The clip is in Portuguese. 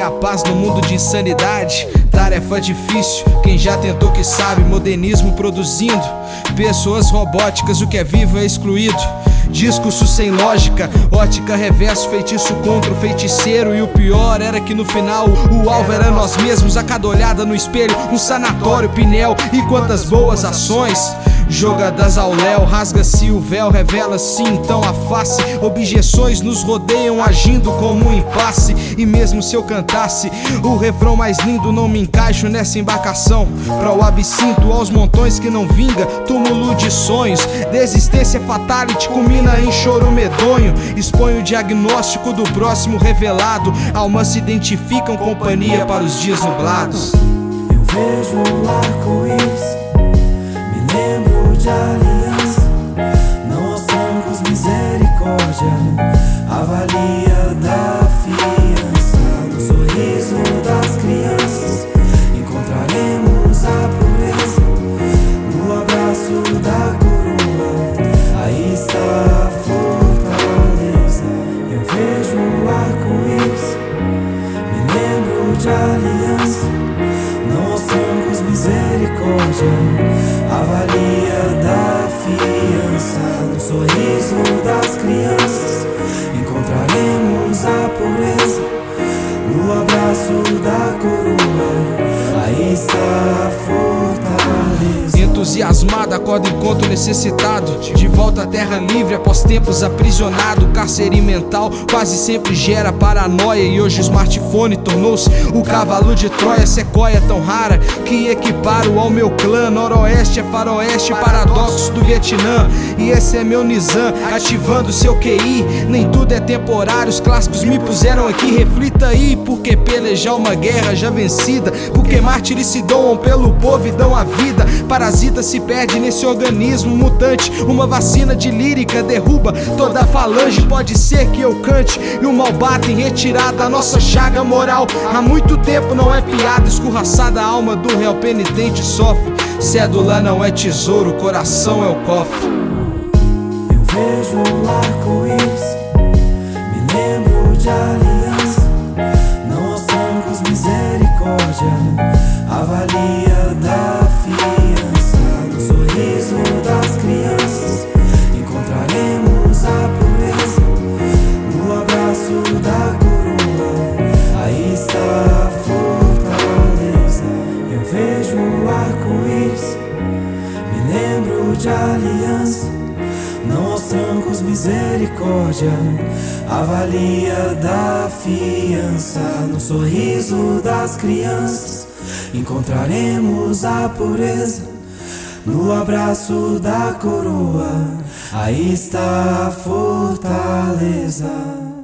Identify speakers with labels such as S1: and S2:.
S1: a paz no mundo de insanidade. Tarefa difícil, quem já tentou que sabe. Modernismo produzindo pessoas robóticas, o que é vivo é excluído. Discurso sem lógica, ótica reverso, feitiço contra o feiticeiro. E o pior era que no final o alvo era nós mesmos. A cada olhada no espelho, um sanatório, Pinel. E quantas boas ações jogadas ao léu, rasga-se o véu, revela-se então a face. Objeções nos rodeiam, agindo como um impasse. E mesmo se eu cantasse o refrão mais lindo, não me encaixo nessa embarcação pra o absinto, aos montões que não vinga, túmulo de sonhos. Desistência fatality culmina em choro medonho. Expõe o diagnóstico do próximo revelado. Almas se identificam, companhia para os dias nublados.
S2: Eu vejo o arco-íris, me lembro de aliança. Não aos francos, misericórdia, a valia da fiança. No sorriso das crianças encontraremos a pureza. No abraço da coroa, aí está a fortaleza. Eu vejo o arco-íris, me lembro de aliança. Não aos francos, misericórdia, a valia da fiança. No sorriso das crianças encontraremos a pureza. No abraço da coroa, aí está a fortaleza.
S1: Entusiasmado, acorda enquanto necessitado, de volta à terra livre após tempos aprisionado. Cárcere mental quase sempre gera paranoia. E hoje o smartphone tornou-se o cavalo de Troia. Sequoia tão rara que equiparo ao meu clã. Noroeste é faroeste, paradoxos do Vietnã. E esse é meu Nizam, ativando seu QI. Nem tudo é temporário, os clássicos me puseram aqui. Reflita aí, porque pelejar uma guerra já vencida, porque mártires se doam pelo povo e dão a vida. Parasita se perde nesse organismo mutante. Uma vacina de lírica derruba toda a falange. Pode ser que eu cante e o mal bata em retirada a nossa chaga moral. Há muito tempo não é piada, escorraçada a alma do réu penitente sofre. Cédula não é tesouro, coração é o cofre.
S2: Eu vejo o arco-íris, me lembro de aliança. Não aos francos, misericórdia, a valia da fiança. No sorriso das crianças encontraremos a pureza. No abraço da coroa, aí está a fortaleza. Eu vejo o arco-íris, me lembro de aliança. Não aos francos, misericórdia, a valia da fiança. No sorriso das crianças encontraremos a pureza. No abraço da coroa, aí está a fortaleza.